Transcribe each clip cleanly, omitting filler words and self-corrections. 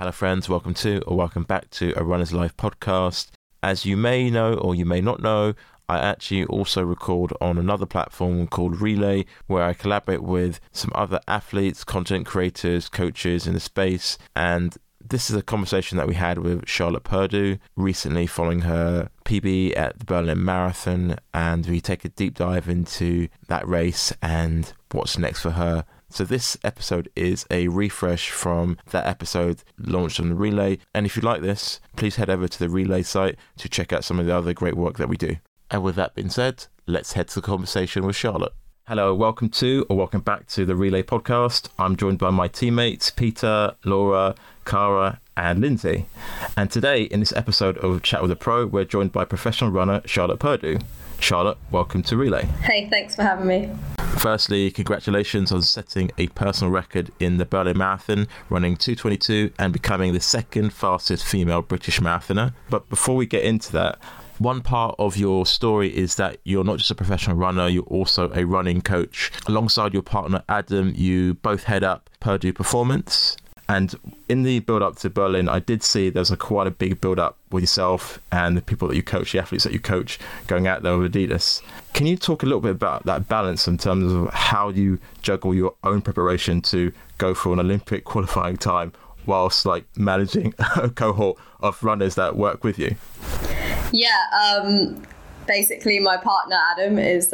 Hello friends, welcome to or welcome back to a Runner's Life podcast. As you may know or you may not know, I actually also record on another platform called Relay, where I collaborate with some other athletes, content creators, coaches in the space. And this is a conversation that we had with Charlotte Purdue recently following her PB at the Berlin Marathon. And we take a deep dive into that race and what's next for her. So this episode is a refresh from that episode launched on the Relay. And if you like this, please head over to the Relay site to check out some of the other great work that we do. And with that being said, let's head to the conversation with Charlotte. Hello, welcome to or welcome back to the Relay podcast. I'm joined by my teammates, Peter, Laura, Cara, and Lindsay. And today in this episode of Chat with a Pro, we're joined by professional runner Charlotte Purdue. Charlotte, welcome to Relay. Hey, thanks for having me. Firstly, congratulations on setting a personal record in the Berlin Marathon, running 2:22 and becoming the second fastest female British marathoner. But before we get into that, one part of your story is that you're not just a professional runner, you're also a running coach. Alongside your partner, Adam, you both head up Purdue Performance. And in the build-up to Berlin, I did see there's quite a big build-up with yourself and the people that you coach, the athletes that you coach, going out there with Adidas. Can you talk a little bit about that balance in terms of how you juggle your own preparation to go for an Olympic qualifying time whilst managing a cohort of runners that work with you? Yeah, basically my partner Adam is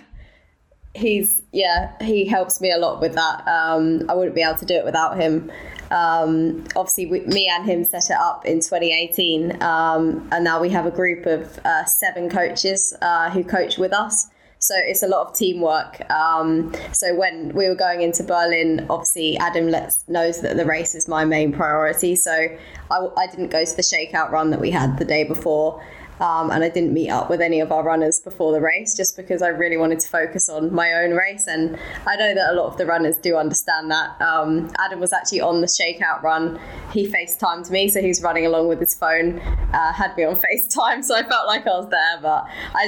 he helps me a lot with that. I wouldn't be able to do it without him. Obviously me and him set it up in 2018, and now we have a group of 7 coaches who coach with us. So it's a lot of teamwork. So when we were going into Berlin, obviously Adam knows that the race is my main priority. So I didn't go to the shakeout run that we had the day before. And I didn't meet up with any of our runners before the race just because I really wanted to focus on my own race. And I know that a lot of the runners do understand that. Adam was actually on the shakeout run. He FaceTimed me, so he's running along with his phone, had me on FaceTime, so I felt like I was there. But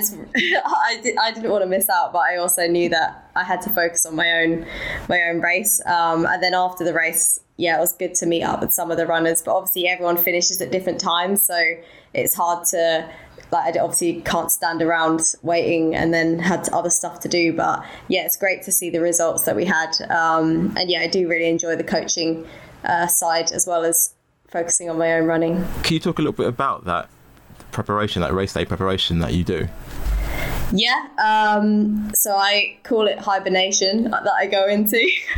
I didn't want to miss out, but I also knew that I had to focus on my own race. And then after the race, yeah, it was good to meet up with some of the runners, but obviously everyone finishes at different times, so it's hard to, I obviously can't stand around waiting and then had other stuff to do. But yeah, it's great to see the results that we had. And yeah, I do really enjoy the coaching side as well as focusing on my own running. Can you talk a little bit about that preparation, that race day preparation that you do? Yeah, so I call it hibernation that I go into.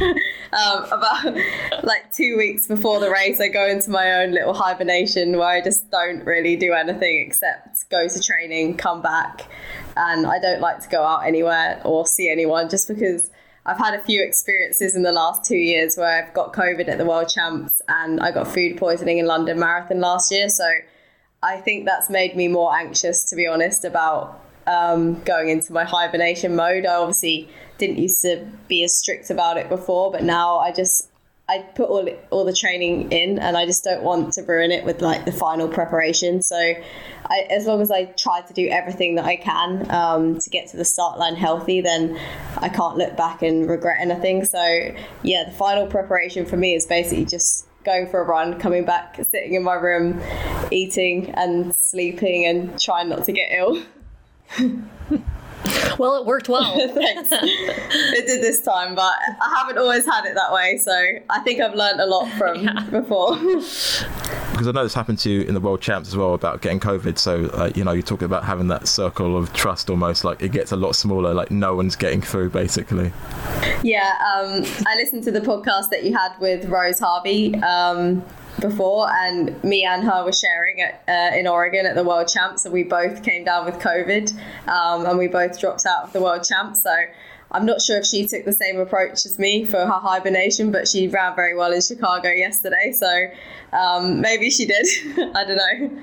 About 2 weeks before the race, I go into my own little hibernation where I just don't really do anything except go to training, come back, and I don't like to go out anywhere or see anyone just because I've had a few experiences in the last 2 years where I've got COVID at the World Champs and I got food poisoning in London Marathon last year. So I think that's made me more anxious, to be honest, about going into my hibernation mode. I obviously didn't used to be as strict about it before, but now I put all the training in and I just don't want to ruin it with the final preparation. So as long as I try to do everything that I can to get to the start line healthy, then I can't look back and regret anything. So yeah, the final preparation for me is basically just going for a run, coming back, sitting in my room, eating and sleeping and trying not to get ill. Well, it worked well. Thanks. It did this time, but I haven't always had it that way, so I think I've learned a lot from before. Because I know this happened to you in the World Champs as well about getting COVID, so you're talking about having that circle of trust almost, it gets a lot smaller, no one's getting through basically. Yeah, I listened to the podcast that you had with Rose Harvey before, and me and her were sharing in Oregon at the World Champs, and we both came down with COVID, and we both dropped out of the World Champs. So I'm not sure if she took the same approach as me for her hibernation, but she ran very well in Chicago yesterday, so maybe she did. I don't know.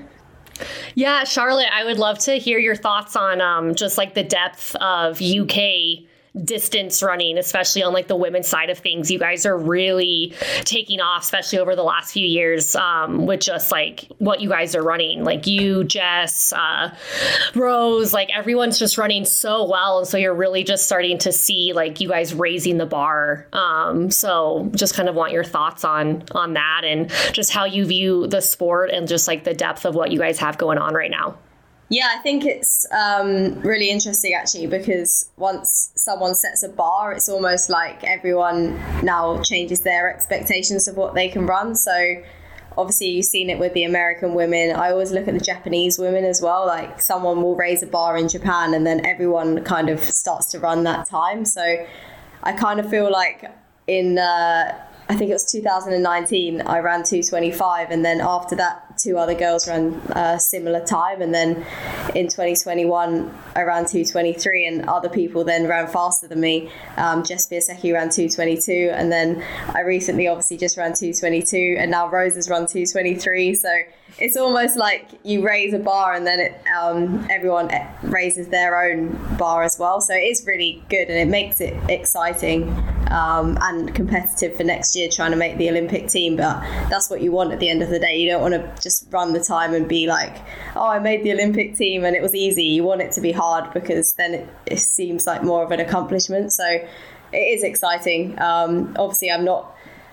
Yeah, Charlotte, I would love to hear your thoughts on just the depth of UK distance running, especially on like the women's side of things. You guys are really taking off, especially over the last few years, with just like what you guys are running. Like you, Jess, Rose, like everyone's just running so well. And so you're really just starting to see like you guys raising the bar. So just kind of want your thoughts on that and just how you view the sport and just like the depth of what you guys have going on right now. Yeah, I think it's really interesting actually, because once someone sets a bar, it's almost like everyone now changes their expectations of what they can run. So obviously you've seen it with the American women. I always look at the Japanese women as well. Like someone will raise a bar in Japan and then everyone kind of starts to run that time. So I kind of feel like in I think it was 2019, I ran 2:25, and then after that, two other girls ran a similar time, and then in 2021, I ran 2:23, and other people then ran faster than me. Jess Biasecki ran 2:22, and then I recently obviously just ran 2:22, and now Rose has run 2:23. So it's almost like you raise a bar and then everyone raises their own bar as well. So it is really good, and it makes it exciting and competitive for next year, trying to make the Olympic team. But that's what you want at the end of the day. You don't want to just run the time and be like, oh, I made the Olympic team and it was easy. You want it to be hard, because then it seems like more of an accomplishment. So it is exciting. Obviously, I'm not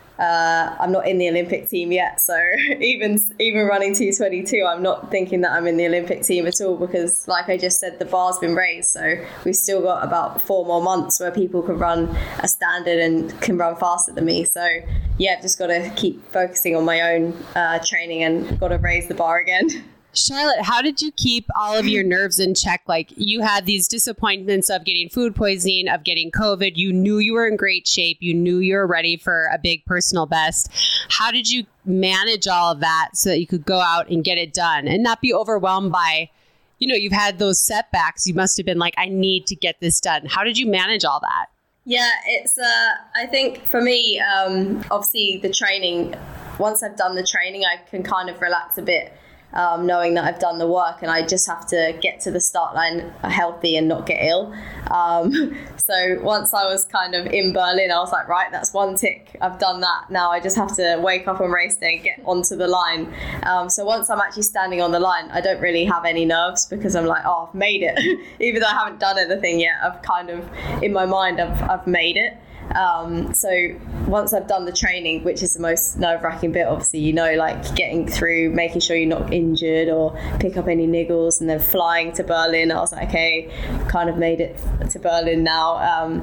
in the Olympic team yet, so even running 2:22, I'm not thinking that I'm in the Olympic team at all, because like I just said, the bar's been raised, so we've still got about 4 more months where people can run a standard and can run faster than me. So yeah, I've just got to keep focusing on my own training and got to raise the bar again. Charlotte, how did you keep all of your nerves in check? Like, you had these disappointments of getting food poisoning, of getting COVID. You knew you were in great shape. You knew you were ready for a big personal best. How did you manage all of that so that you could go out and get it done and not be overwhelmed by, you've had those setbacks. You must have been like, I need to get this done. How did you manage all that? Yeah, it's, I think for me, obviously the training, once I've done the training, I can kind of relax a bit. Knowing that I've done the work and I just have to get to the start line healthy and not get ill. So once I was kind of in Berlin, I was like, right, that's one tick. I've done that. Now I just have to wake up on race day and get onto the line. So once I'm actually standing on the line, I don't really have any nerves, because I'm like, oh, I've made it. Even though I haven't done anything yet, I've kind of, in my mind, I've made it. So once I've done the training, which is the most nerve-wracking bit, obviously, like getting through, making sure you're not injured or pick up any niggles, and then flying to Berlin, I was like, okay, kind of made it to Berlin now.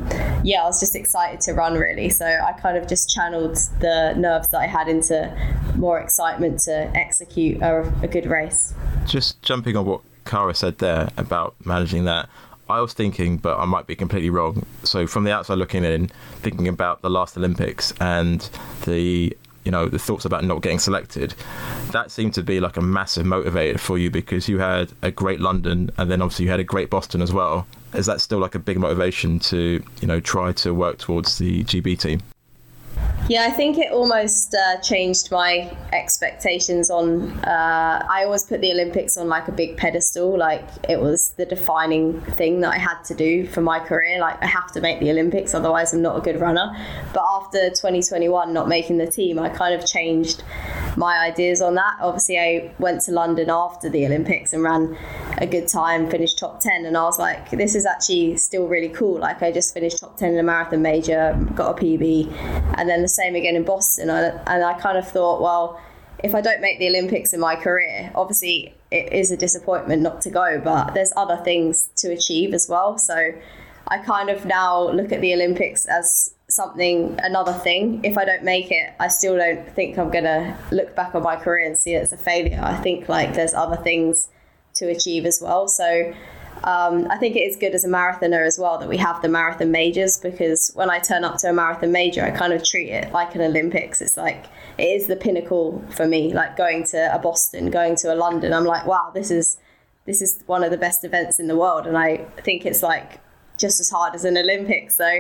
I was just excited to run, really. So I kind of just channeled the nerves that I had into more excitement to execute a good race. Just jumping on what Cara said there about managing that, I was thinking, but I might be completely wrong. So from the outside looking in, thinking about the last Olympics and the thoughts about not getting selected, that seemed to be like a massive motivator for you, because you had a great London and then obviously you had a great Boston as well. Is that still like a big motivation to, try to work towards the GB team? Yeah, I think it almost changed my expectations on, I always put the Olympics on like a big pedestal, like it was the defining thing that I had to do for my career. Like I have to make the Olympics, otherwise I'm not a good runner. But after 2021 not making the team, I kind of changed my ideas on that. Obviously I went to London after the Olympics and ran a good time, finished top 10, and I was like, this is actually still really cool. Like I just finished top 10 in a marathon major, got a PB, and then the same again in Boston. And I kind of thought, well, if I don't make the Olympics in my career, obviously it is a disappointment not to go, but there's other things to achieve as well. So I kind of now look at the Olympics as another thing. If I don't make it, I still don't think I'm gonna look back on my career and see it as a failure. I think like there's other things to achieve as well. So I think it is good as a marathoner as well that we have the marathon majors, because when I turn up to a marathon major, I kind of treat it like an Olympics. It's like, it is the pinnacle for me, like going to a Boston, going to a London. I'm like, wow, this is one of the best events in the world. And I think it's like just as hard as an Olympics. So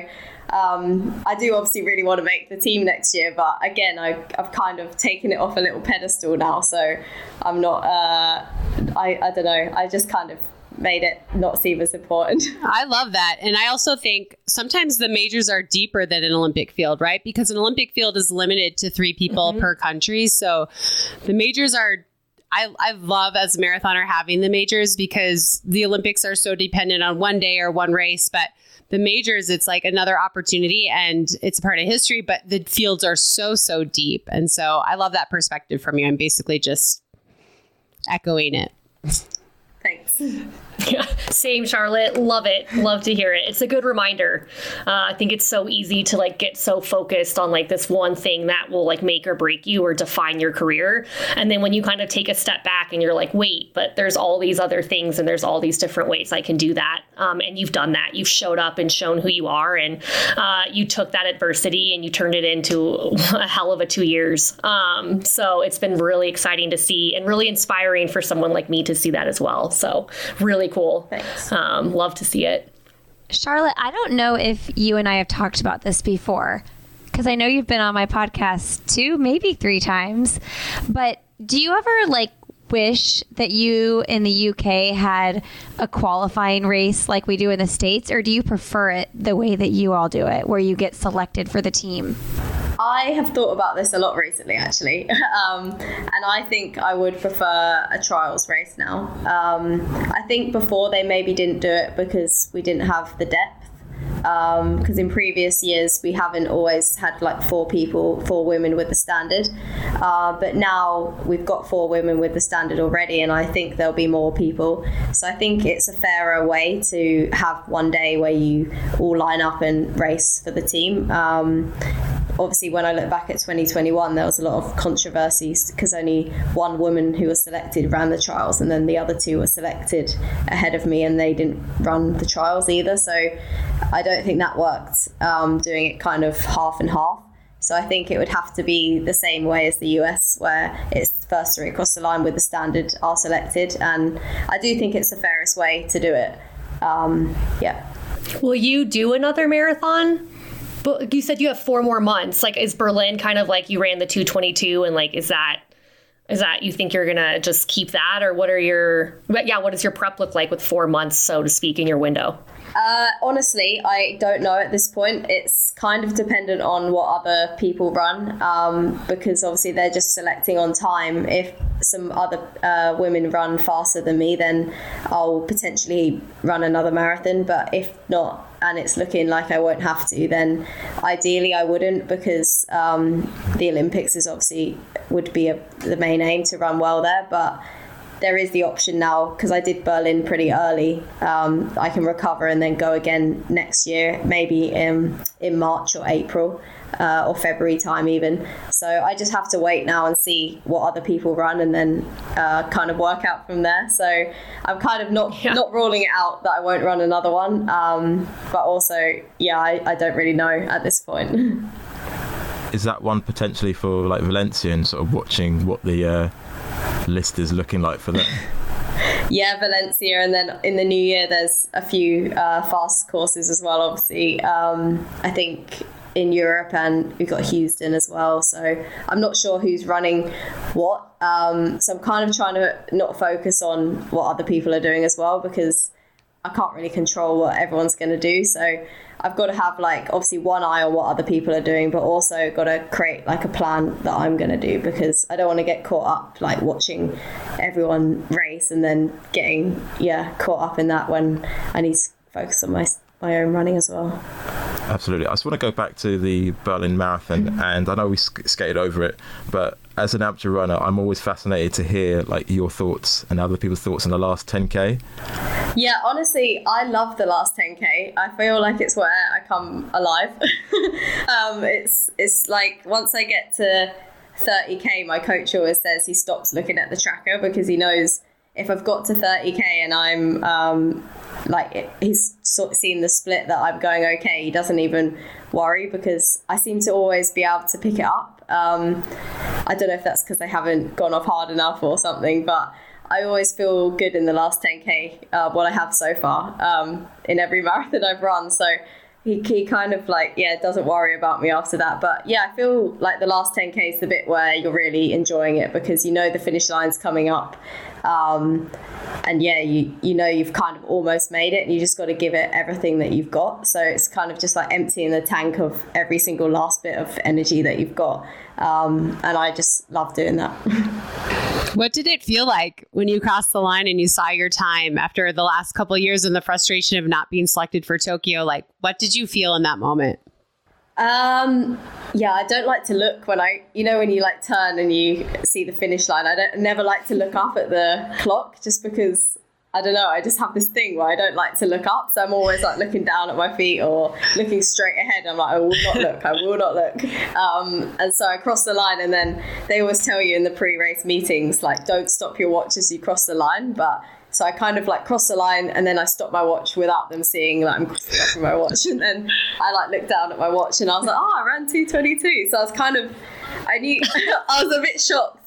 I do obviously really want to make the team next year, but again, I've kind of taken it off a little pedestal now. So I'm not, I don't know, I just kind of made it not seem as important. I love that. And I also think sometimes the majors are deeper than an Olympic field, right? Because an Olympic field is limited to 3 people per country. So the majors are, I love as a marathoner having the majors, because the Olympics are so dependent on one day or one race. But the majors, it's like another opportunity and it's a part of history, but the fields are so deep. And so I love that perspective from you. I'm basically just echoing it. Thanks. Yeah, same, Charlotte. Love it. Love to hear it. It's a good reminder. I think it's so easy to like get so focused on like this one thing that will like make or break you or define your career. And then when you kind of take a step back and you're like, wait, but there's all these other things and there's all these different ways I can do that. And you've done that. You've showed up and shown who you are. And you took that adversity and you turned it into a hell of a 2 years. So it's been really exciting to see and really inspiring for someone like me to see that as well. So really cool. Thanks. Love to see it. Charlotte, I don't know if you and I have talked about this before, because I know you've been on my podcast 2, maybe 3 times, but do you ever like wish that you in the UK had a qualifying race like we do in the States, or do you prefer it the way that you all do it, where you get selected for the team? I have thought about this a lot recently, actually, and I think I would prefer a trials race now. I think before they maybe didn't do it because we didn't have the depth, because in previous years we haven't always had like 4 women with the standard, but now we've got 4 women with the standard already, and I think there'll be more people. So I think it's a fairer way to have one day where you all line up and race for the team. Obviously, when I look back at 2021, there was a lot of controversies because only one woman who was selected ran the trials, and then the other 2 were selected ahead of me and they didn't run the trials either. So I don't think that worked, doing it kind of half and half. So I think it would have to be the same way as the US, where it's first 3 across the line with the standard are selected. And I do think it's the fairest way to do it. Yeah. Will you do another marathon? But you said you have 4 more months. Like, is Berlin kind of like you ran the 2:22 and like, is that you think you're going to just keep that, or what does your prep look like with 4 months, so to speak, in your window? Honestly, I don't know at this point. It's kind of dependent on what other people run, because obviously they're just selecting on time. If some other women run faster than me, then I'll potentially run another marathon. But if not, and it's looking like I won't have to, then ideally I wouldn't, because the Olympics is obviously would be the main aim to run well there. But there is the option now, because I did Berlin pretty early. I can recover and then go again next year, maybe in March or April or February time even. So I just have to wait now and see what other people run, and then kind of work out from there. So I'm kind of not ruling it out that I won't run another one. But also, I don't really know at this point. Is that one potentially for like Valencia, and sort of watching what the list is looking like for that? Yeah, Valencia, and then in the new year there's a few fast courses as well, obviously. I think in Europe, and we've got Houston as well, so I'm not sure who's running what. So I'm kind of trying to not focus on what other people are doing as well, because I can't really control what everyone's going to do. So I've got to have like obviously one eye on what other people are doing, but also got to create like a plan that I'm going to do, because I don't want to get caught up like watching everyone race and then getting caught up in that when I need to focus on my own running as well. Absolutely. I just want to go back to the Berlin Marathon, and I know we skated over it, but as an amateur runner, I'm always fascinated to hear like your thoughts and other people's thoughts on the last 10K. Yeah, honestly, I love the last 10K. I feel like it's where I come alive. It's like once I get to 30K, my coach always says he stops looking at the tracker, because he knows if I've got to 30K and I'm he's sort of seen the split that I'm going okay, he doesn't even worry, because I seem to always be able to pick it up. I don't know if that's because I haven't gone off hard enough or something, but I always feel good in the last 10K, what I have so far in every marathon I've run. So he kind of like, doesn't worry about me after that. But I feel like the last 10K is the bit where you're really enjoying it, because you know the finish line's coming up. And you know you've kind of almost made it, and you just got to give it everything that you've got. So it's kind of just like emptying the tank of every single last bit of energy that you've got. And I just love doing that. What did it feel like when you crossed the line and you saw your time after the last couple of years and the frustration of not being selected for Tokyo? Like, what did you feel in that moment? I don't like to look when when you like turn and you see the finish line. I never like to look up at the clock, just because I don't know, I just have this thing where I don't like to look up. So I'm always like looking down at my feet or looking straight ahead. I'm like, I will not look. And so I crossed the line, and then they always tell you in the pre-race meetings, like, don't stop your watch as you cross the line. But so I kind of like crossed the line, and then I stopped my watch without them seeing that I'm stopping my watch. And then I like looked down at my watch, and I was like, I ran 2:22. So I was I knew I was a bit shocked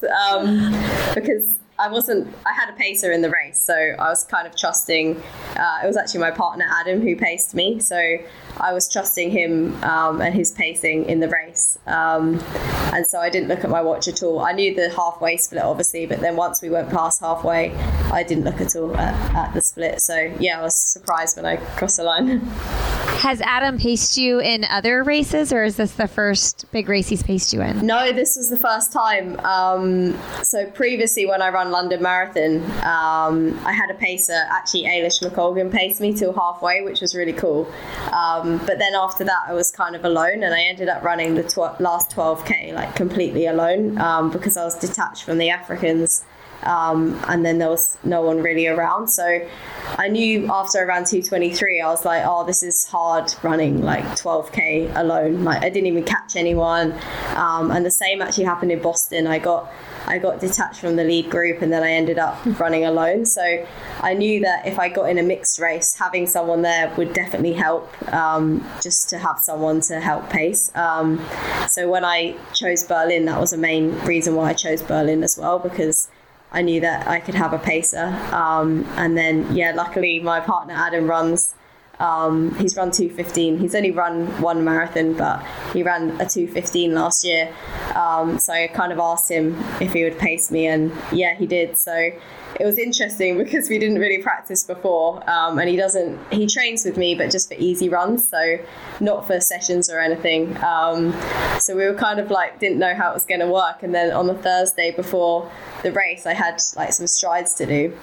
because I had a pacer in the race, so I was kind of trusting, it was actually my partner Adam who paced me, so I was trusting him and his pacing in the race, and so I didn't look at my watch at all. I knew the halfway split obviously, but then once we went past halfway, I didn't look at all at the split, so I was surprised when I crossed the line. Has Adam paced you in other races, or is this the first big race he's paced you in? No, this was the first time. So previously when I ran London Marathon, I had a pacer. Actually, Ailish McColgan paced me till halfway, which was really cool. But then after that, I was kind of alone, and I ended up running the last 12K like completely alone because I was detached from the Africans. And then there was no one really around. So I knew after I ran 2:23, I was like, oh, this is hard running like 12K alone. Like I didn't even catch anyone. And the same actually happened in Boston. I got detached from the lead group, and then I ended up running alone. So I knew that if I got in a mixed race, having someone there would definitely help, just to have someone to help pace. So when I chose Berlin, that was the main reason why I chose Berlin as well, because I knew that I could have a pacer. And then, luckily my partner Adam runs, he's run 2:15. He's only run one marathon, but he ran a 2:15 last year. So I kind of asked him if he would pace me, and he did. So it was interesting because we didn't really practice before, and he trains with me, but just for easy runs, so not for sessions or anything. So we were kind of like, didn't know how it was going to work. And then on the Thursday before the race, I had like some strides to do.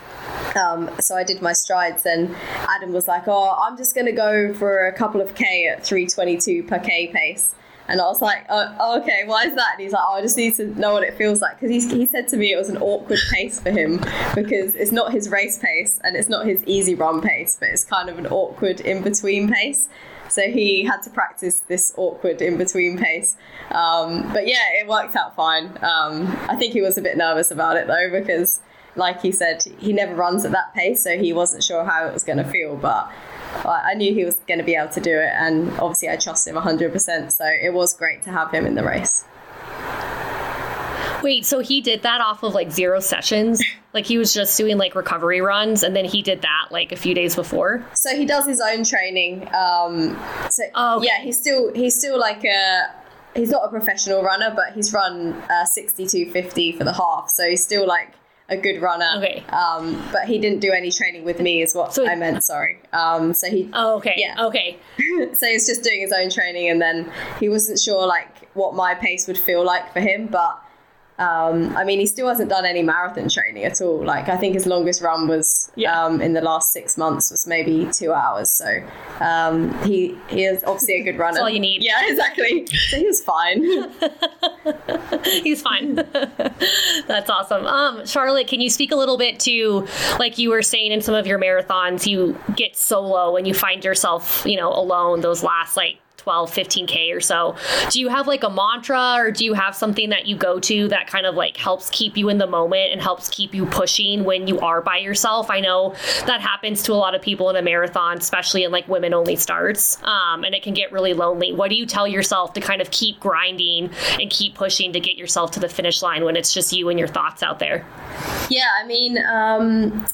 So I did my strides, and Adam was like, oh, I'm just going to go for a couple of K at 3:22 per K pace. And I was like, oh, okay, why is that? And he's like, I just need to know what it feels like. Because he said to me it was an awkward pace for him, because it's not his race pace and it's not his easy run pace, but it's kind of an awkward in-between pace. So he had to practice this awkward in-between pace. But it worked out fine. I think he was a bit nervous about it though, because like he said, he never runs at that pace, so he wasn't sure how it was going to feel. But I knew he was going to be able to do it, and obviously I trust him 100%, so it was great to have him in the race. Wait, so he did that off of like 0 sessions? Like he was just doing like recovery runs, and then he did that like a few days before? So he does his own training. He's still like he's not a professional runner, but he's run 62:50 for the half, so he's still like a good runner. Okay. But he didn't do any training with me is what I meant, sorry. So he... Oh, okay. Yeah. Okay. So he was just doing his own training, and then he wasn't sure like what my pace would feel like for him, but he still hasn't done any marathon training at all. Like I think his longest run was in the last 6 months was maybe 2 hours. So he is obviously a good runner. That's all you need. Yeah, exactly. So he was fine. He's fine. That's awesome. Charlotte, can you speak a little bit to, like you were saying in some of your marathons, you get solo and you find yourself, alone those last like 12, 15K or so. Do you have like a mantra, or do you have something that you go to that kind of like helps keep you in the moment and helps keep you pushing when you are by yourself? I know that happens to a lot of people in a marathon, especially in like women only starts, and it can get really lonely. What do you tell yourself to kind of keep grinding and keep pushing to get yourself to the finish line when it's just you and your thoughts out there? Yeah,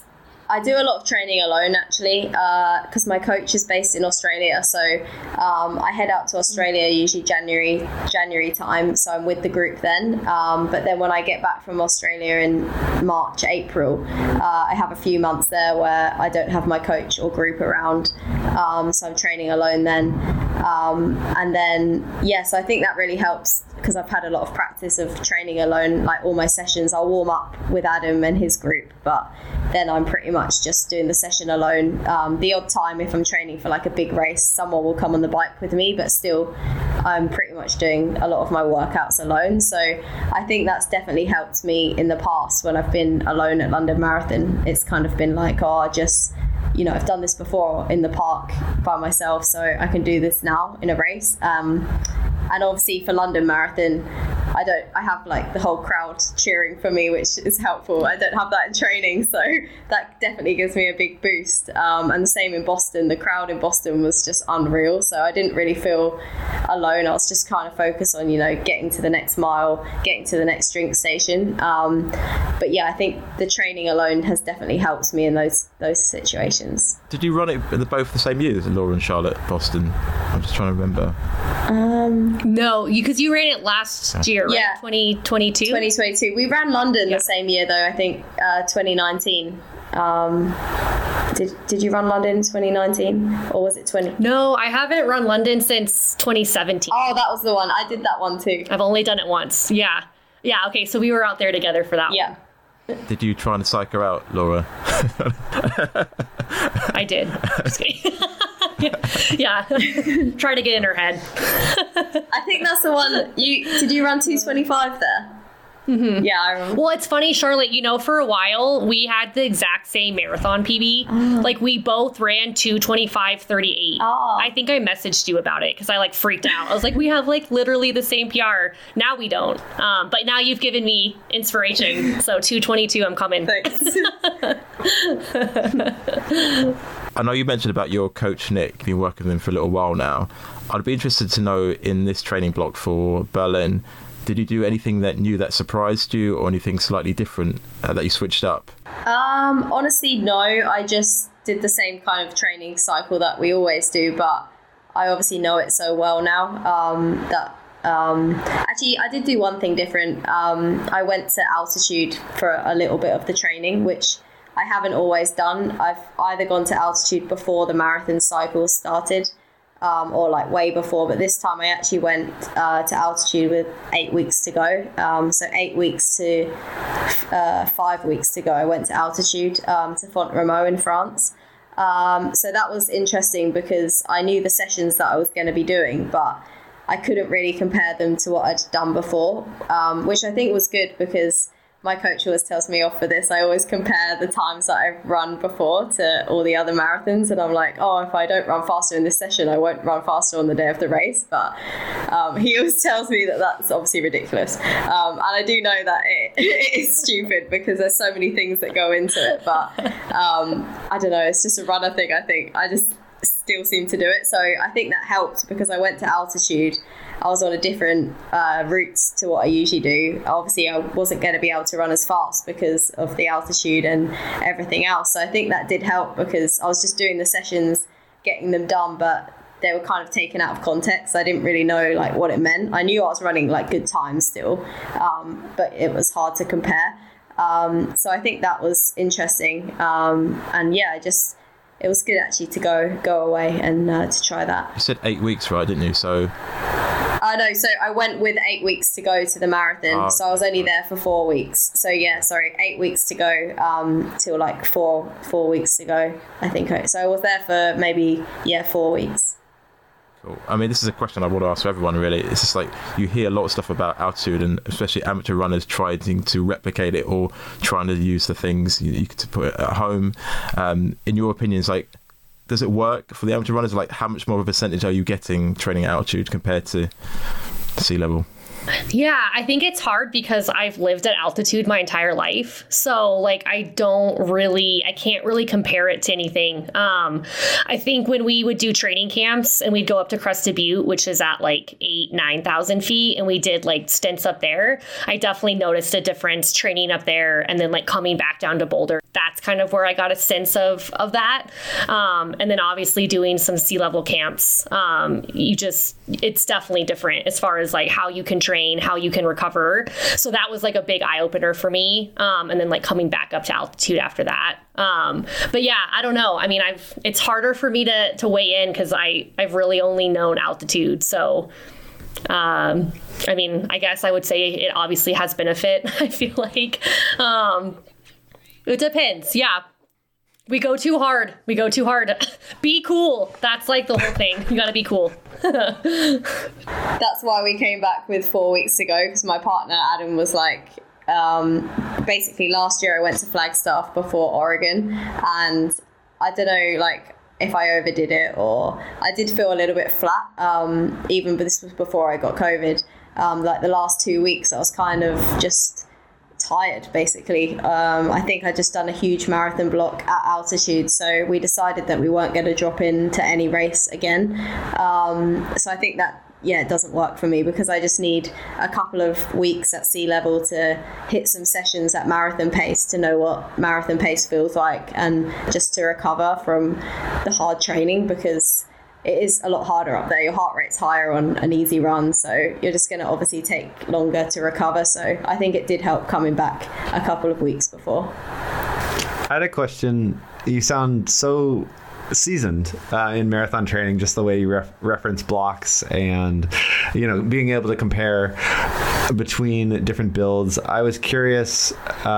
I do a lot of training alone, actually, because my coach is based in Australia. So I head out to Australia usually January time. So I'm with the group then. But then when I get back from Australia in March, April, I have a few months there where I don't have my coach or group around. So I'm training alone then. And then, so I think that really helps because I've had a lot of practice of training alone. Like all my sessions, I'll warm up with Adam and his group, but then I'm pretty much just doing the session alone. The odd time if I'm training for like a big race, someone will come on the bike with me, but still I'm pretty much doing a lot of my workouts alone. So I think that's definitely helped me in the past when I've been alone at London Marathon. It's kind of been like, I've done this before in the park by myself, so I can do this now in a race. And obviously for London Marathon, I have like the whole crowd cheering for me, which is helpful. I don't have that in training, so that definitely gives me a big boost. And the same in Boston. The crowd in Boston was just unreal, so I didn't really feel alone. I was just kind of focused on, getting to the next mile, getting to the next drink station. But yeah, I think the training alone has definitely helped me in those situations. Did you run it both the same year, Laura and Charlotte, Boston? I'm just trying to remember. No, because you ran it last year, right? Yeah. 2022? 2022. We ran London the same year, though, I think 2019. Did you run London in 2019? Or was it 20? No, I haven't run London since 2017. Oh, that was the one. I did that one too. I've only done it once. Yeah. Yeah, okay, so we were out there together for that one. Did you try and psych her out, Laura? I did. Just kidding. Yeah. Try to get in her head. I think that's the one. Did you run 2:25 there? Mm-hmm. Yeah, I remember. Well, it's funny, Charlotte, for a while we had the exact same marathon PB. Oh. Like we both ran 2:25:38. Oh. I think I messaged you about it because I freaked out. I was like, we have literally the same PR. Now we don't. But now you've given me inspiration. So 2:22, I'm coming. Thanks. I know you mentioned about your coach, Nick. You've been working with him for a little while now. I'd be interested to know in this training block for Berlin, did you do anything that surprised you or anything slightly different that you switched up? Honestly, no. I just did the same kind of training cycle that we always do, but I obviously know it so well now actually, I did do one thing different. I went to altitude for a little bit of the training, which I haven't always done. I've either gone to altitude before the marathon cycle started or way before, but this time I actually went to altitude with 8 weeks to go. So 8 weeks to 5 weeks to go, I went to altitude to Font-Romeu in France. So that was interesting because I knew the sessions that I was going to be doing, but I couldn't really compare them to what I'd done before, which I think was good because my coach always tells me off for this. I always compare the times that I've run before to all the other marathons, and I'm like, if I don't run faster in this session, I won't run faster on the day of the race. But he always tells me that that's obviously ridiculous, and I do know that it is stupid because there's so many things that go into it. But I don't know, it's just a runner thing. I think I just still seem to do it, so I think that helped because I went to altitude. I was on a different route to what I usually do. Obviously, I wasn't going to be able to run as fast because of the altitude and everything else. So I think that did help because I was just doing the sessions, getting them done, but they were kind of taken out of context. I didn't really know what it meant. I knew I was running good times still, but it was hard to compare. So I think that was interesting. And yeah, it was good actually to go away and to try that. You said 8 weeks, right, didn't you? So no, so I went with 8 weeks to go to the marathon, so I was only there for 4 weeks. So 8 weeks to go till 4 weeks to go, I think. So I was there for maybe 4 weeks. Cool. I mean, this is a question I want to ask for everyone, really. It's just you hear a lot of stuff about altitude, and especially amateur runners trying to replicate it or trying to use the things you to put it at home. In your opinions, does it work for the amateur runners? How much more of a percentage are you getting training at altitude compared to sea level? Yeah, I think it's hard because I've lived at altitude my entire life. So I can't really compare it to anything. I think when we would do training camps and we'd go up to Crested Butte, which is at 9,000 feet, and we did stints up there, I definitely noticed a difference training up there and then coming back down to Boulder. That's kind of where I got a sense of that. And then obviously doing some sea level camps. It's definitely different as far as like how you can train, how you can recover. So that was like a big eye opener for me. And then like coming back up to altitude after that. But yeah, I don't know. I mean, it's harder for me to weigh in because I've really only known altitude. So, I mean, I guess I would say it obviously has benefit. I feel like, it depends. Yeah. We go too hard. Be cool. That's like the whole thing. You got to be cool. That's why we came back with 4 weeks to go, because my partner Adam was like, basically last year I went to Flagstaff before Oregon, and I don't know, like if I overdid it or I did feel a little bit flat, even, but this was before I got COVID. Like the last 2 weeks I was kind of just tired basically. I think I just done a huge marathon block at altitude, so we decided that we weren't going to drop into any race again. So I think that it doesn't work for me, because I just need a couple of weeks at sea level to hit some sessions at marathon pace to know what marathon pace feels like, and just to recover from the hard training, because it is a lot harder up there. Your heart rate's higher on an easy run, so you're just going to obviously take longer to recover. So I think it did help coming back a couple of weeks before. I had a question. You sound so seasoned in marathon training, just the way you reference blocks and, being able to compare between different builds. I was curious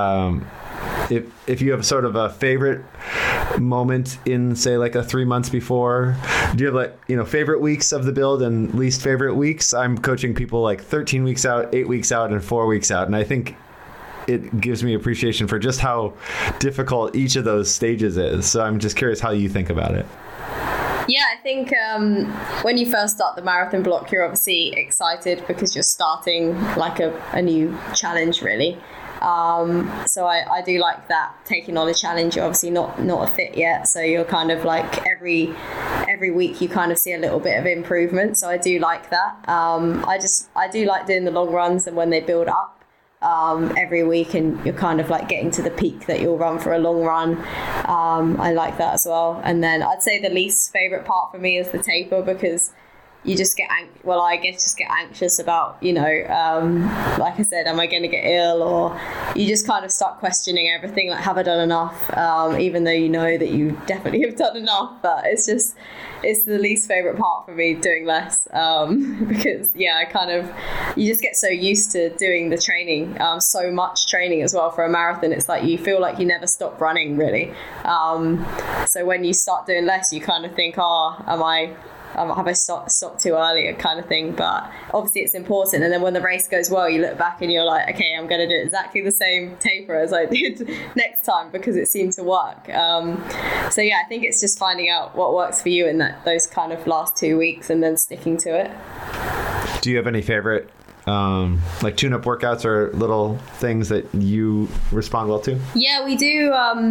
if you have sort of a favorite moment in, say, like a 3 months before. Do you have favorite weeks of the build and least favorite weeks? I'm coaching people like 13 weeks out, 8 weeks out, and 4 weeks out, and I think it gives me appreciation for just how difficult each of those stages is. So I'm just curious how you think about it. Yeah, I think when you first start the marathon block, you're obviously excited because you're starting like a new challenge, really. So I do like that, taking on a challenge. You're obviously not a fit yet, so you're kind of like every week you kind of see a little bit of improvement. So I do like that. I do like doing the long runs, and when they build up every week and you're kind of like getting to the peak that you'll run for a long run. I like that as well. And then I'd say the least favorite part for me is the taper, because you just get anxious about, like I said, am I going to get ill? Or you just kind of start questioning everything, like, have I done enough? Even though you know that you definitely have done enough, but it's the least favorite part for me, doing less, because you just get so used to doing the training, so much training as well for a marathon. It's like you feel like you never stop running, really. So when you start doing less, you kind of think, have I stopped too early, kind of thing. But obviously it's important, and then when the race goes well, you look back and you're like, okay, I'm going to do exactly the same taper as I did next time, because it seemed to work. So I think it's just finding out what works for you in those kind of last 2 weeks, and then sticking to it. Do you have any favorite like tune-up workouts or little things that you respond well to? Yeah, we do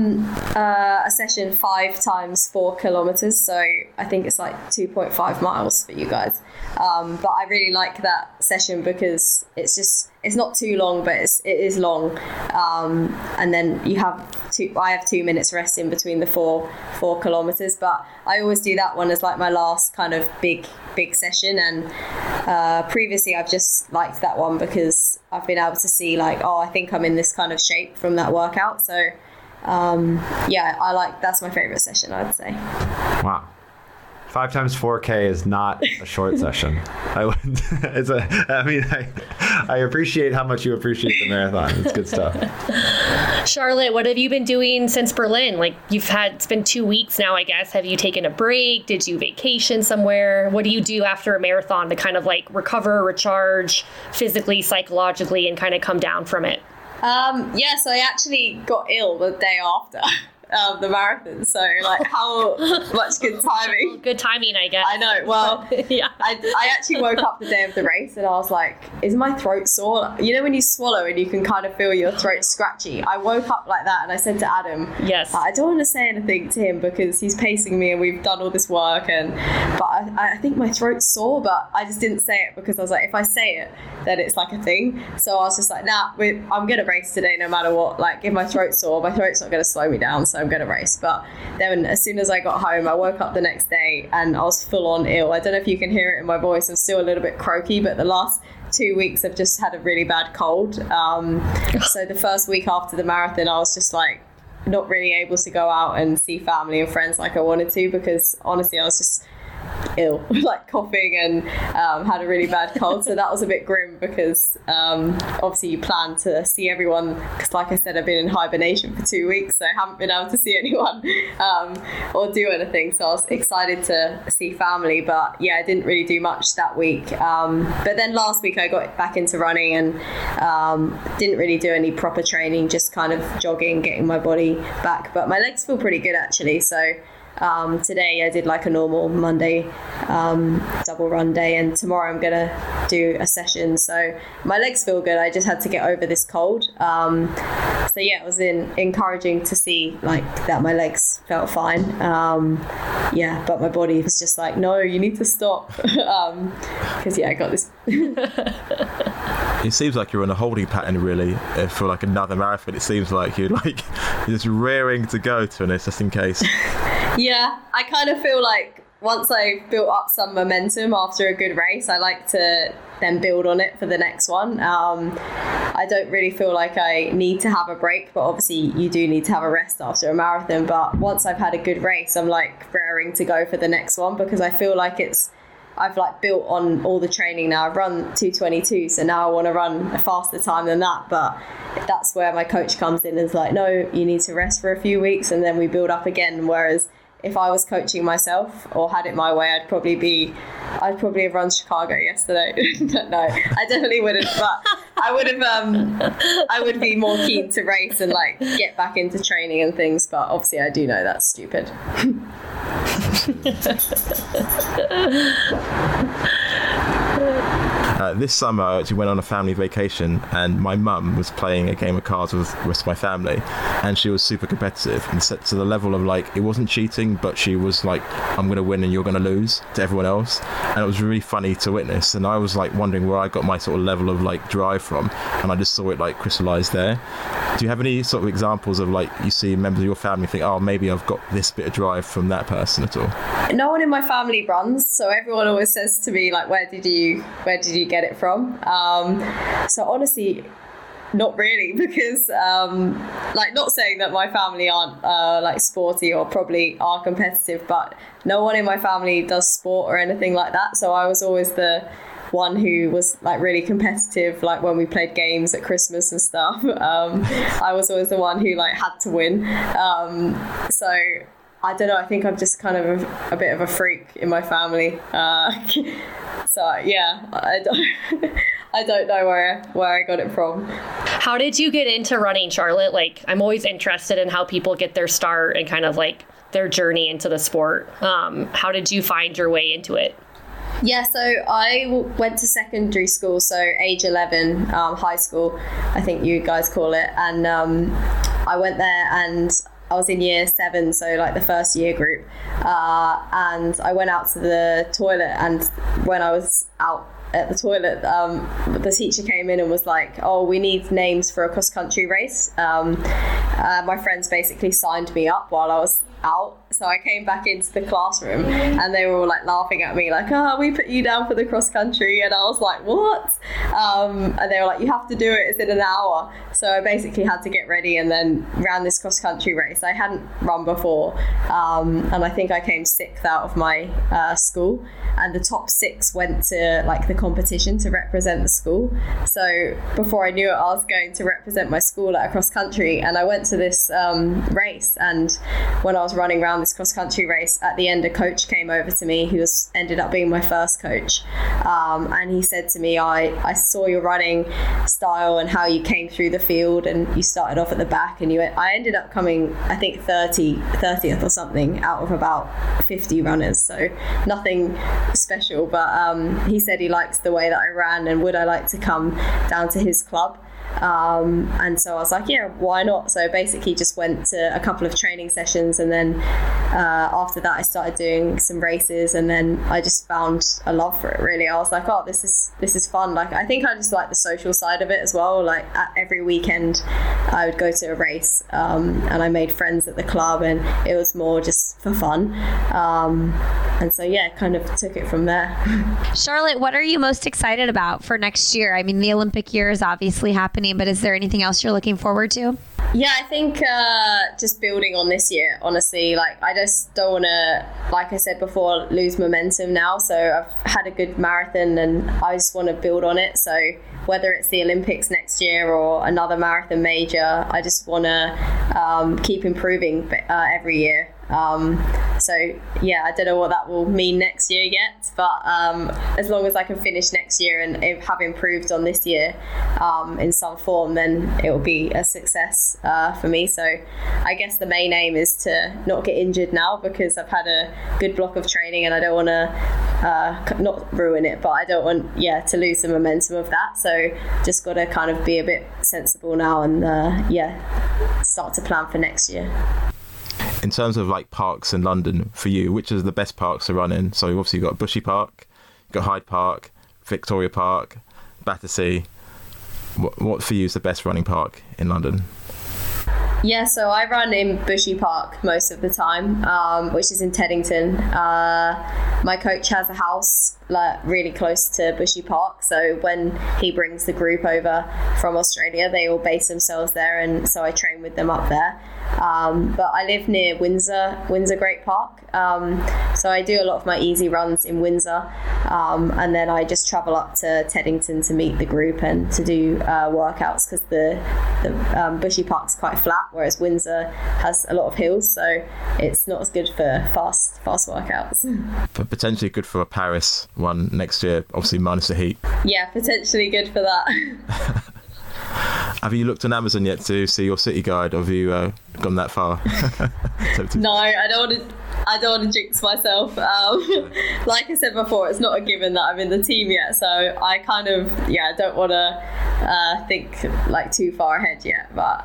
a session 5 times 4 kilometers, so I think it's like 2.5 miles for you guys. But I really like that session because it's not too long, but it is long. And then I have 2 minutes rest in between the 4 kilometers, but I always do that one as like my last kind of big session. And previously I've just liked that one because I've been able to see like, I think I'm in this kind of shape from that workout. So that's my favorite session, I'd say. Wow. 5 times 4K is not a short session. I appreciate how much you appreciate the marathon. It's good stuff. Charlotte, what have you been doing since Berlin? Like, it's been 2 weeks now, I guess. Have you taken a break? Did you vacation somewhere? What do you do after a marathon to kind of like recover, recharge physically, psychologically, and kind of come down from it? So I actually got ill the day after. the marathon. So like, how much good timing? Good timing, I guess. I know. Well, yeah. I actually woke up the day of the race and I was like, is my throat sore? You know when you swallow and you can kind of feel your throat scratchy? I woke up like that and I said to Adam, yes, I don't want to say anything to him because he's pacing me and we've done all this work, but I think my throat's sore, but I just didn't say it because I was like, if I say it, then it's like a thing. So I was just like, nah, I'm going to race today no matter what. Like, if my throat's sore, my throat's not going to slow me down, so I'm going to race. But then as soon as I got home, I woke up the next day and I was full on ill. I don't know if you can hear it in my voice. I'm still a little bit croaky, but the last 2 weeks I've just had a really bad cold. So the first week after the marathon, I was just like not really able to go out and see family and friends like I wanted to, because honestly I was just ill, like coughing, and had a really bad cold. So that was a bit grim because obviously you plan to see everyone, because like I said, I've been in hibernation for 2 weeks, so I haven't been able to see anyone or do anything. So I was excited to see family, but yeah, I didn't really do much that week. But then last week I got back into running and didn't really do any proper training, just kind of jogging, getting my body back. But my legs feel pretty good actually. So today I did like a normal Monday double run day, and tomorrow I'm gonna do a session. So my legs feel good. I just had to get over this cold. So yeah, it was encouraging to see like that my legs felt fine. Yeah, but my body was just like, no, you need to stop. Because yeah, I got this. It seems like you're on a holding pattern really for like another marathon. It seems like you're just raring to go, to this, just in case. Yeah, I kind of feel like once I've built up some momentum after a good race, I like to then build on it for the next one. I don't really feel like I need to have a break, but obviously you do need to have a rest after a marathon. But once I've had a good race, I'm like raring to go for the next one, because I feel like I've like built on all the training now. I've run 2:22, so now I want to run a faster time than that. But that's where my coach comes in and is like, no, you need to rest for a few weeks and then we build up again. Whereas if I was coaching myself or had it my way, I'd probably have run Chicago yesterday. No, I definitely wouldn't, but I would be more keen to race and like get back into training and things. But obviously I do know that's stupid. This summer I actually went on a family vacation, and my mum was playing a game of cards with the rest of my family, and she was super competitive, and set to the level of like, it wasn't cheating, but she was like, I'm going to win and you're going to lose to everyone else. And it was really funny to witness, and I was like wondering where I got my sort of level of like drive from, and I just saw it like crystallized there. Do you have any sort of examples of like, you see members of your family think, oh, maybe I've got this bit of drive from that person at all? No one in my family runs, so everyone always says to me like, where did you get it from? So honestly, not really, because like, not saying that my family aren't like sporty or probably are competitive, but no one in my family does sport or anything like that. So I was always the one who was like really competitive, like when we played games at Christmas and stuff. I was always the one who like had to win. So I don't know, I think I'm just kind of a bit of a freak in my family. So yeah, I don't know where I got it from. How did you get into running, Charlotte? Like, I'm always interested in how people get their start and kind of like their journey into the sport. How did you find your way into it? Yeah, so I went to secondary school, so age 11, high school, I think you guys call it. And I went there and I was in year 7, so like the first year group. And I went out to the toilet, and when I was out at the toilet, the teacher came in and was like, oh, we need names for a cross-country race. My friends basically signed me up while I was out. So I came back into the classroom and they were all like laughing at me like, oh, we put you down for the cross country. And I was like, what? And they were like, you have to do it, it's in an hour. So I basically had to get ready and then ran this cross country race. I hadn't run before, and I think I came 6th out of my school, and the top 6 went to like the competition to represent the school. So before I knew it, I was going to represent my school at a cross country, and I went to this race, and when I was running around this cross country race, at the end a coach came over to me who ended up being my first coach, and he said to me, I saw your running style and how you came through the field, and you started off at the back, and I ended up coming, I think 30th or something out of about 50 runners, so nothing special, but he said he likes the way that I ran and would I like to come down to his club. And so I was like, yeah, why not? So basically just went to a couple of training sessions, and then after that I started doing some races, and then I just found a love for it, really. I was like, oh, this is fun. Like, I think I just like the social side of it as well. Like every weekend I would go to a race, and I made friends at the club, and it was more just for fun. And so, yeah, kind of took it from there. Charlotte, what are you most excited about for next year? I mean, the Olympic year is obviously happening, but is there anything else you're looking forward to? Yeah, I think just building on this year, honestly. Like, I just don't want to, like I said before, lose momentum now. So I've had a good marathon and I just want to build on it. So whether it's the Olympics next year or another marathon major, I just want to keep improving every year. So yeah, I don't know what that will mean next year yet, but as long as I can finish next year and have improved on this year in some form, then it will be a success for me. So I guess the main aim is to not get injured now, because I've had a good block of training and I don't want to not ruin it, but I don't want to lose the momentum of that. So just got to kind of be a bit sensible now and start to plan for next year. In terms of like parks in London, for you, which is the best parks to run in? So you've obviously got Bushy Park, you've got Hyde Park, Victoria Park, Battersea. What for you is the best running park in London? Yeah, so I run in Bushy Park most of the time, which is in Teddington. My coach has a house really close to Bushy Park, so when he brings the group over from Australia, they all base themselves there, and so I train with them up there. But I live near Windsor Great Park, so I do a lot of my easy runs in Windsor, and then I just travel up to Teddington to meet the group and to do workouts, because the Bushy Park's quite flat, whereas Windsor has a lot of hills, so it's not as good for fast workouts. But potentially good for a Paris one next year, obviously minus the heat. Yeah, potentially good for that. Have you looked on Amazon yet to see your city guide, or have you gone that far? No, I don't want to jinx myself. Like I said before, it's not a given that I'm in the team yet, so I kind of don't want to think like too far ahead yet. But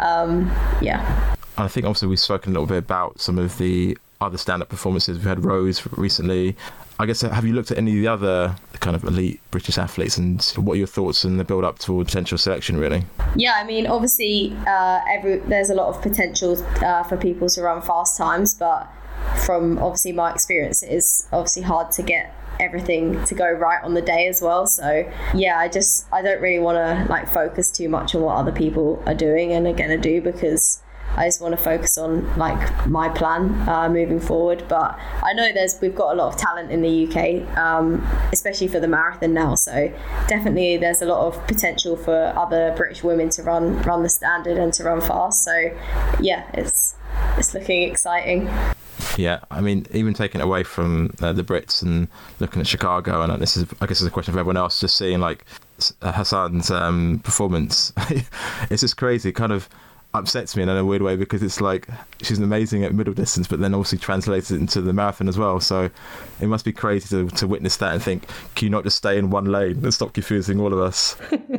I think obviously we've spoken a little bit about some of the other stand-up performances. We've had Rose recently. I guess, have you looked at any of the other kind of elite British athletes, and what are your thoughts in the build-up toward potential selection, really? Yeah, I mean, obviously, there's a lot of potential for people to run fast times, but from obviously my experience, it is obviously hard to get everything to go right on the day as well. So yeah, I don't really want to like focus too much on what other people are doing and are going to do, because I just want to focus on like my plan moving forward. But I know we've got a lot of talent in the UK, especially for the marathon now. So definitely there's a lot of potential for other British women to run the standard and to run fast. So yeah, it's looking exciting. Yeah, I mean, even taking it away from the Brits and looking at Chicago, and this is, I guess, is a question for everyone else, just seeing like Hassan's performance, it's just crazy. It kind of upsets me in a weird way, because it's like she's amazing at middle distance, but then also translates it into the marathon as well. So it must be crazy to witness that and think, can you not just stay in one lane and stop confusing all of us?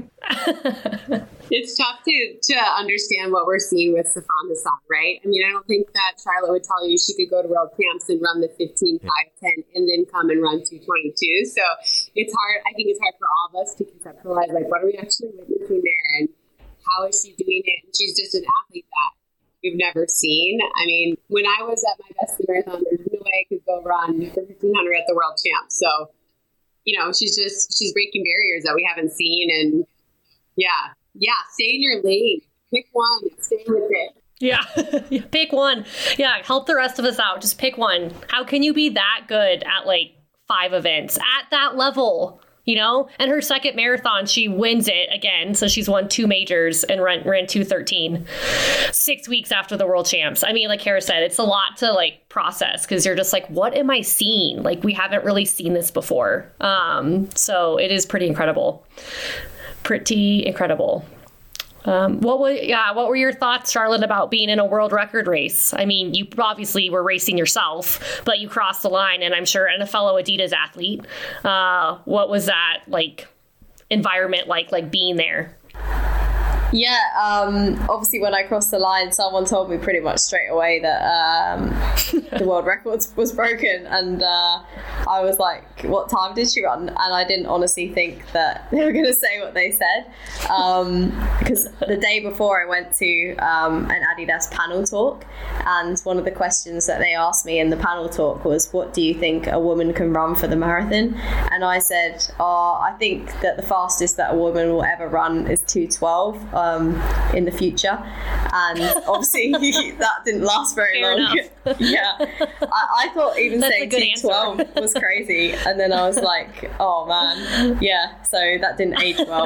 It's tough to understand what we're seeing with Sifan Hassan, right? I mean, I don't think that Charlotte would tell you she could go to World Champs and run the 15, 5, 10, and then come and run 2:22. So it's hard. I think it's hard for all of us to conceptualize, like, what are we actually witnessing there, and how is she doing it? And she's just an athlete that we've never seen. I mean, when I was at my best marathon, there's no way I could go run the 1500 at the World Champs. So, you know, she's breaking barriers that we haven't seen. And yeah, stay in your lane. Pick one. Stay with it. Yeah, pick one. Yeah, help the rest of us out. Just pick one. How can you be that good at like 5 events at that level? you know? And her second marathon, she wins it again. So she's won 2 majors and ran 2:13 6 weeks after the world champs. I mean, like Kara said, it's a lot to like process because you're just like, what am I seeing? Like, we haven't really seen this before. So it is pretty incredible. Pretty incredible. What were your thoughts, Charlotte, about being in a world record race? I mean, you obviously were racing yourself, but you crossed the line, and I'm sure, and a fellow Adidas athlete. What was that like environment like being there? Yeah, obviously when I crossed the line, someone told me pretty much straight away that the world record was broken, and I was like, what time did she run? And I didn't honestly think that they were going to say what they said, because the day before I went to an Adidas panel talk, and one of the questions that they asked me in the panel talk was, what do you think a woman can run for the marathon? And I said, I think that the fastest that a woman will ever run is 2:12 in the future, and obviously that didn't last very long. Yeah, I thought even saying 2:12 was crazy, and then I was like, oh man, yeah, so that didn't age well.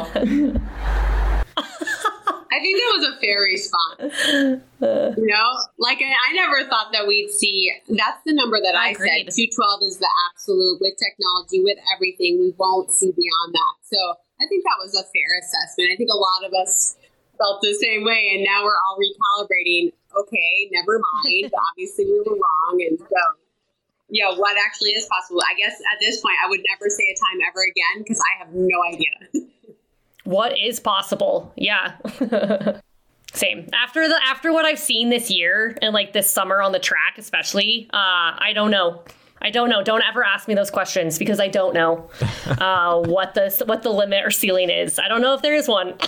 I think that was a fair response. You know, like I never thought that we'd see. That's the number that I said. 2:12 is the absolute, with technology, with everything. We won't see beyond that. So I think that was a fair assessment. I think a lot of us felt the same way, and now we're all recalibrating. Okay, never mind. Obviously, we were wrong, and so yeah, what actually is possible? I guess at this point, I would never say a time ever again because I have no idea. What is possible? Yeah. Same. After what I've seen this year and like this summer on the track, especially, I don't know. Don't ever ask me those questions because I don't know what the limit or ceiling is. I don't know if there is one.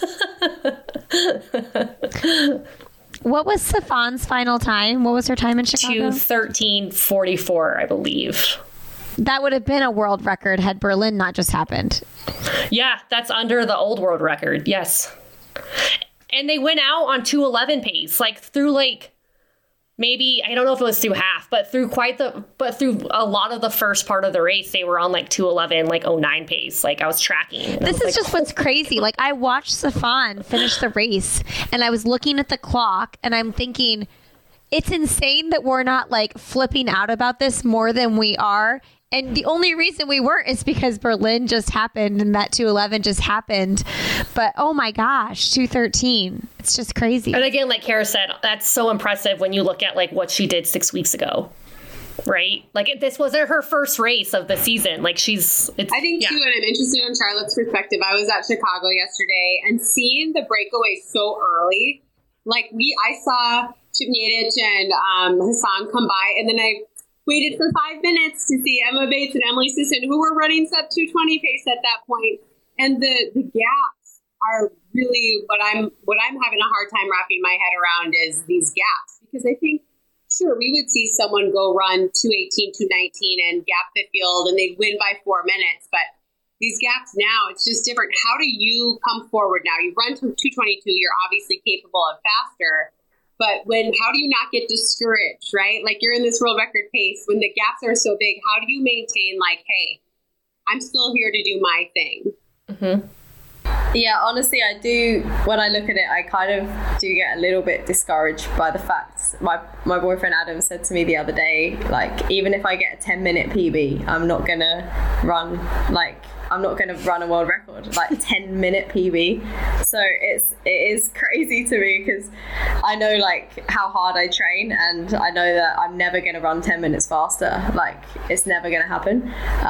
What was Stefan's final time? What was her time in Chicago? 2:13:44, I believe. That would have been a world record had Berlin not just happened. Yeah, that's under the old world record. Yes. And they went out on 2:11 pace, like through like maybe, I don't know if it was through half, but through through a lot of the first part of the race, they were on like 2:11, like 09 pace. Like I was tracking. This is just what's crazy. Like I watched Stefan finish the race and I was looking at the clock and I'm thinking, it's insane that we're not like flipping out about this more than we are. And the only reason we weren't is because Berlin just happened and that 2:11 just happened. But oh my gosh, 2:13. It's just crazy. And again, like Kara said, that's so impressive when you look at like what she did 6 weeks ago. Right? Like this wasn't her first race of the season. Like I think too, and I'm interested in Charlotte's perspective. I was at Chicago yesterday and seeing the breakaway so early. Like I saw Chip Niedich and Hassan come by, and then I waited for 5 minutes to see Emma Bates and Emily Sisson, who were running sub 2:20 pace at that point. And the gaps are really what I'm having a hard time wrapping my head around is these gaps. Because I think, sure, we would see someone go run 2:18, 2:19 and gap the field and they'd win by 4 minutes. But these gaps now, it's just different. How do you come forward now? You run to 2:22, you're obviously capable of faster. But how do you not get discouraged, right? Like you're in this world record pace. When the gaps are so big, how do you maintain like, hey, I'm still here to do my thing? Mm-hmm. Yeah, honestly, I do. When I look at it, I kind of do get a little bit discouraged by the fact my boyfriend Adam said to me the other day, like, even if I get a 10-minute PB, I'm not going to run a world record, like 10-minute PB. So it is crazy to me because I know like how hard I train and I know that I'm never going to run 10 minutes faster. Like it's never going to happen.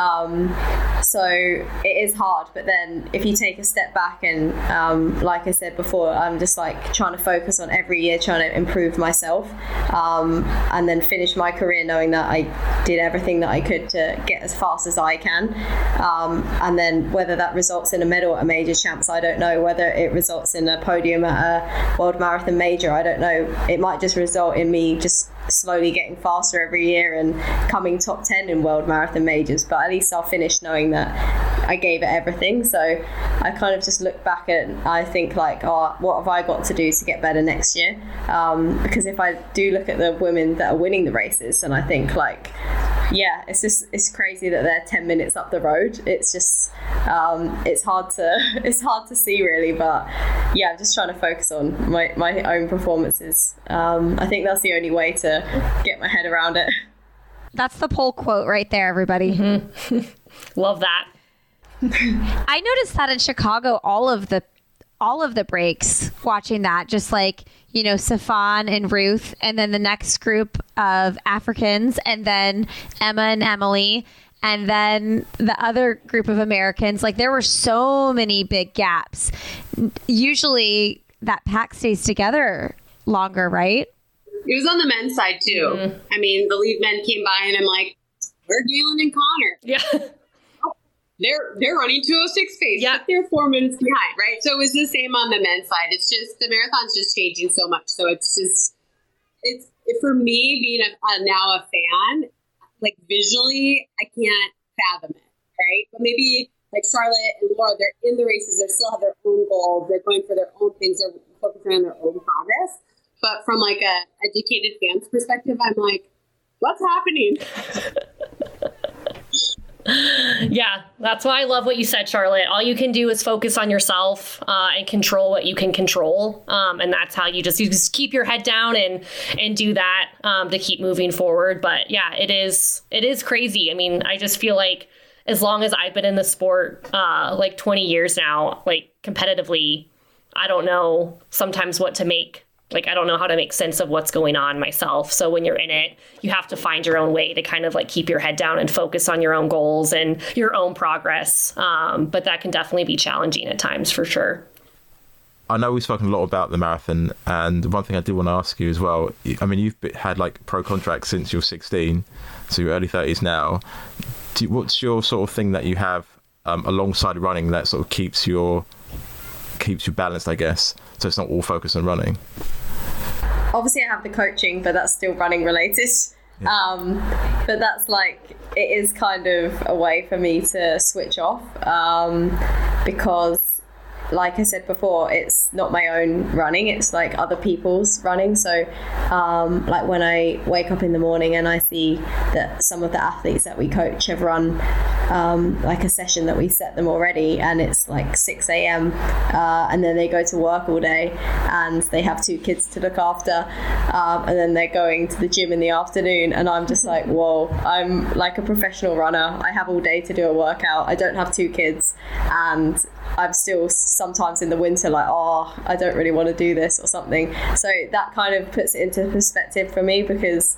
So it is hard. But then if you take a step back and like I said before, I'm just like trying to focus on every year, trying to improve myself and then finish my career knowing that I did everything that I could to get as fast as I can. And then whether that results in a medal at a major champs, I don't know. Whether it results in a podium at a world marathon major, I don't know. It might just result in me just slowly getting faster every year and coming top 10 in world marathon majors. But at least I'll finish knowing that I gave it everything. So I kind of just look back and I think like, oh, what have I got to do to get better next year? Because if I do look at the women that are winning the races and I think like, it's crazy that they're 10 minutes up the road. It's just it's hard to see really, but yeah, I'm just trying to focus on my own performances. I think that's the only way to get my head around it. That's the poll quote right there, everybody. Mm-hmm. Love that. I noticed that in Chicago, all of the breaks, watching that, just like, you know, Safan and Ruth, and then the next group of Africans, and then Emma and Emily, and then the other group of Americans. Like, there were so many big gaps. Usually that pack stays together longer, right? It was on the men's side too. Mm-hmm. I mean, the lead men came by and I'm like, where are Galen and Connor? Yeah. They're running 2:06 pace. Yeah. But they're 4 minutes behind, right? So it was the same on the men's side. It's just the marathon's just changing so much. So it's for me being now a fan, like visually, I can't fathom it, right? But maybe like Charlotte and Laura, they're in the races. They still have their own goals. They're going for their own things. They're focusing on their own progress. But from like a educated fan's perspective, I'm like, what's happening? Yeah, that's why I love what you said, Charlotte. All you can do is focus on yourself and control what you can control. And that's how you just keep your head down and do that to keep moving forward. But yeah, it is crazy. I mean, I just feel like as long as I've been in the sport, like 20 years now, like competitively, I don't know sometimes what to make. Like, I don't know how to make sense of what's going on myself. So when you're in it, you have to find your own way to kind of like keep your head down and focus on your own goals and your own progress. But that can definitely be challenging at times, for sure. I know we've spoken a lot about the marathon, and one thing I do want to ask you as well, I mean, you've had like pro contracts since you're 16, so you're early 30s now. What's your sort of thing that you have alongside running that sort of keeps you balanced, I guess, so it's not all focused on running? Obviously I have the coaching, but that's still running related. Yeah. But that's like, it is kind of a way for me to switch off because like I said before, it's not my own running, it's like other people's running. So like when I wake up in the morning and I see that some of the athletes that we coach have run like a session that we set them already, and it's like 6 a.m. And then they go to work all day and they have 2 kids to look after, and then they're going to the gym in the afternoon, and I'm just like, whoa, I'm like a professional runner. I have all day to do a workout. I don't have 2 kids, and I'm still sometimes in the winter like, oh, I don't really want to do this or something. So that kind of puts it into perspective for me because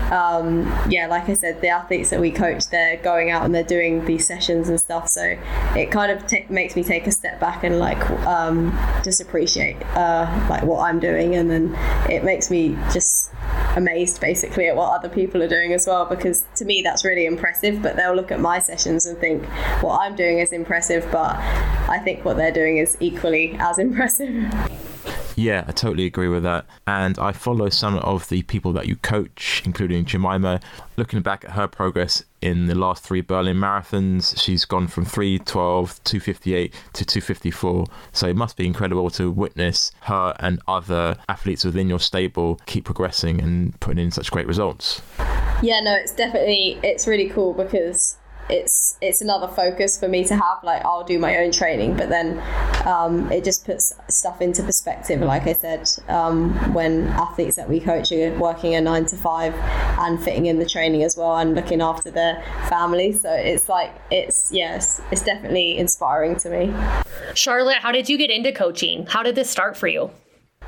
yeah, like I said, the athletes that we coach, they're going out and they're doing these sessions and stuff, so it kind of makes me take a step back and like just appreciate like what I'm doing, and then it makes me just amazed basically at what other people are doing as well, because to me that's really impressive, but they'll look at my sessions and think what I'm doing is impressive, but I think what they're doing is equally as impressive. Yeah, I totally agree with that. And I follow some of the people that you coach, including Jemima. Looking back at her progress in the last 3 Berlin marathons, she's gone from 3:12, 2:58 to 2:54. So it must be incredible to witness her and other athletes within your stable keep progressing and putting in such great results. Yeah, no, it's really cool because it's another focus for me to have. Like, I'll do my own training, but then it just puts stuff into perspective. Like I said, when athletes that we coach are working a 9 to 5 and fitting in the training as well and looking after their families, so it's like it's definitely inspiring to me. Charlotte, how did you get into coaching? How did this start for you?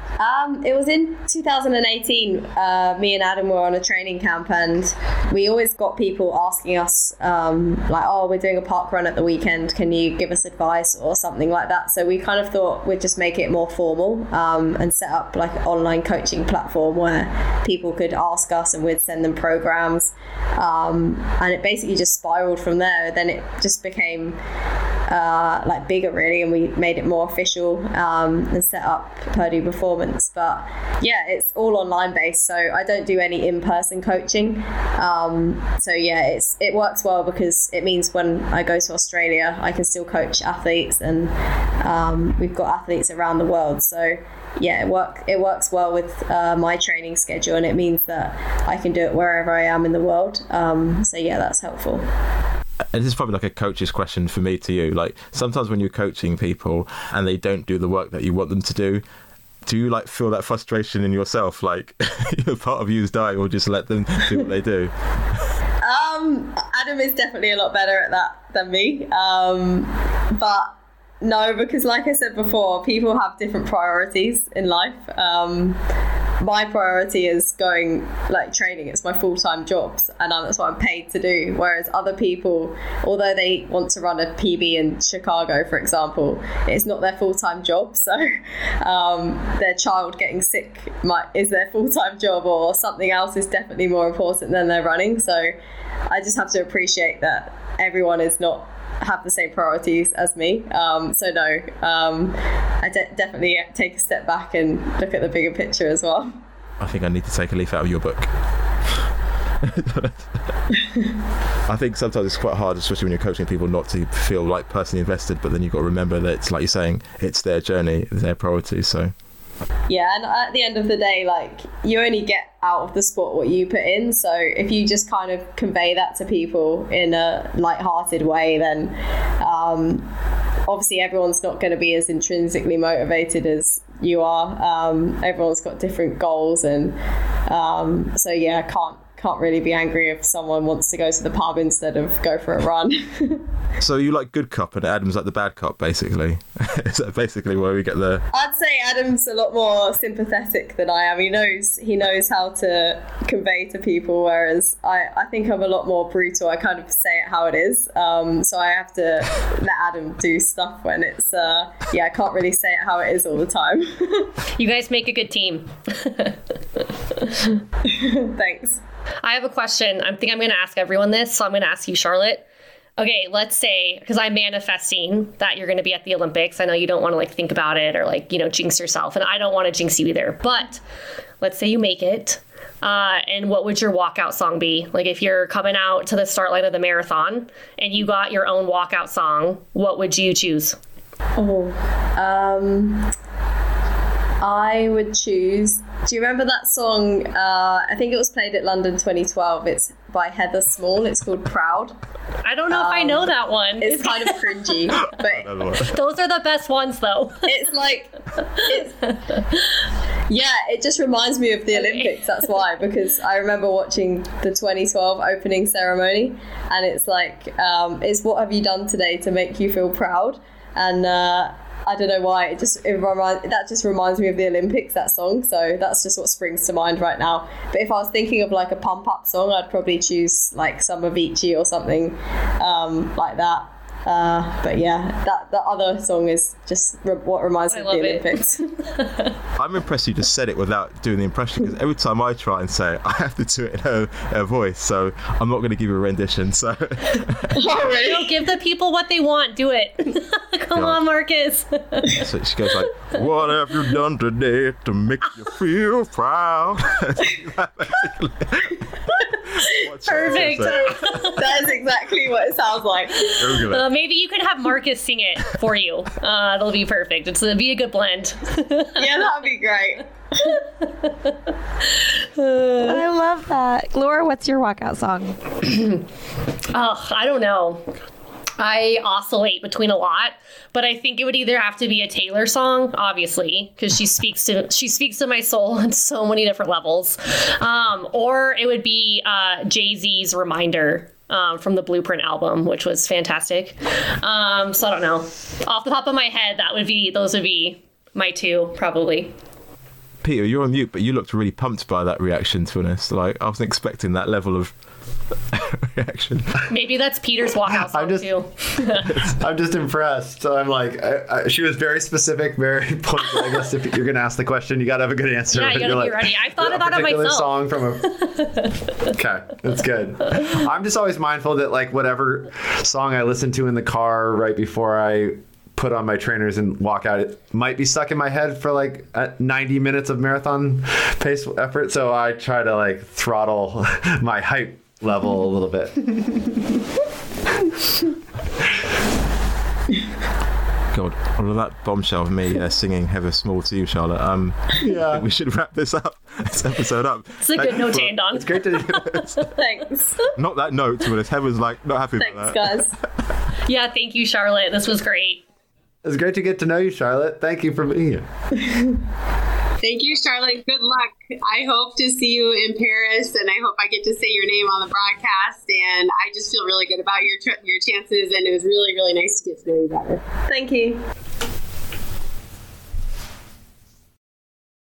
It was in 2018. Me and Adam were on a training camp, and we always got people asking us like, oh, we're doing a park run at the weekend, can you give us advice or something like that. So we kind of thought we'd just make it more formal and set up like an online coaching platform where people could ask us and we'd send them programs, and it basically just spiraled from there. Then it just became like bigger really, and we made it more official and set up Purdue Performance. But yeah, it's all online based, so I don't do any in-person coaching. So yeah, it works well because it means when I go to Australia I can still coach athletes, and we've got athletes around the world. So yeah, it works well with my training schedule, and it means that I can do it wherever I am in the world. So yeah, that's helpful. And this is probably like a coach's question for me to you. Like, sometimes when you're coaching people and they don't do the work that you want them to do you like feel that frustration in yourself? Like, part of you is dying, or just let them do what they do? Adam is definitely a lot better at that than me. But no, because like I said before, people have different priorities in life. My priority is training. It's my full-time jobs, and that's what I'm paid to do. Whereas other people, although they want to run a PB in Chicago, for example, it's not their full-time job. So their child getting sick is their full-time job, or something else is definitely more important than their running. So I just have to appreciate that everyone is not have the same priorities as me. So no, I definitely take a step back and look at the bigger picture as well. I think I need to take a leaf out of your book. I think sometimes it's quite hard, especially when you're coaching people, not to feel like personally invested, but then you've got to remember that it's like you're saying, it's their journey, it's their priorities. So yeah, and at the end of the day, like, you only get out of the sport what you put in. So if you just kind of convey that to people in a light-hearted way, then obviously everyone's not going to be as intrinsically motivated as you are. Everyone's got different goals, and so yeah, can't really be angry if someone wants to go to the pub instead of go for a run. So you like good cop and Adam's like the bad cop, basically? Is that basically where we get the... I'd say Adam's a lot more sympathetic than I am. He knows how to convey to people, whereas I think I'm a lot more brutal. I kind of say it how it is. So I have to let Adam do stuff when it's... I can't really say it how it is all the time. You guys make a good team. Thanks. I have a question. I think I'm going to ask everyone this, so I'm going to ask you, Charlotte. Okay, let's say, because I'm manifesting that you're going to be at the Olympics. I know you don't want to think about it or jinx yourself, and I don't want to jinx you either. But let's say you make it, and what would your walkout song be? Like, if you're coming out to the start line of the marathon and you got your own walkout song, what would you choose? I would choose... Do you remember that song? I think it was played at London 2012. It's by Heather Small. It's called Proud. I don't know if I know that one. It's kind of cringy, but those are the best ones, though. It just reminds me of the Olympics. That's why, because I remember watching the 2012 opening ceremony, and it's like, it's what have you done today to make you feel proud? And I don't know why, that just reminds me of the Olympics, that song. So that's just what springs to mind right now. But if I was thinking of like a pump up song, I'd probably choose like some Avicii or something like that. But yeah, that other song is just what reminds me of the Olympics. I'm impressed you just said it without doing the impression, because every time I try and say it, I have to do it in her voice. So I'm not going to give you a rendition. So Don't give the people what they want. Do it. Come on, Marcus. So she goes like, "What have you done today to make you feel proud?" Perfect. That is exactly what it sounds like. Maybe you could have Marcus sing it for you. It'll be perfect. It'll be a good blend. Yeah, that'd be great. I love that. Laura, what's your walkout song? I don't know. I oscillate between a lot, but I think it would either have to be a Taylor song, obviously, because she speaks to my soul on so many different levels, or it would be Jay-Z's Reminder from the Blueprint album, which was fantastic. So I don't know. Off the top of my head, those would be my two, probably. Peter, you're on mute, but you looked really pumped by that reaction, to be honest. Like, I wasn't expecting that level of reaction. Maybe that's Peter's walkout song too. I'm just impressed. So I'm like, she was very specific, very pointed. I guess if you're gonna ask the question, you gotta have a good answer. Yeah, you gotta be ready. I've thought about it myself. Song from okay, that's good. I'm just always mindful that like whatever song I listen to in the car right before I put on my trainers and walk out, it might be stuck in my head for like 90 minutes of marathon pace effort. So I try to like throttle my hype level a little bit. God, all of that bombshell of me singing Heather Small to you, Charlotte. Yeah. I think we should wrap this episode up. It's a good note to end on. It's great to Thanks. Not that note, to be honest. Heather's like not happy about that. Thanks, guys. Yeah, thank you, Charlotte. This was great. It's great to get to know you, Charlotte. Thank you for being here. Thank you, Charlotte. Good luck. I hope to see you in Paris, and I hope I get to say your name on the broadcast. And I just feel really good about your chances, and it was really, really nice to get to know you better. Thank you.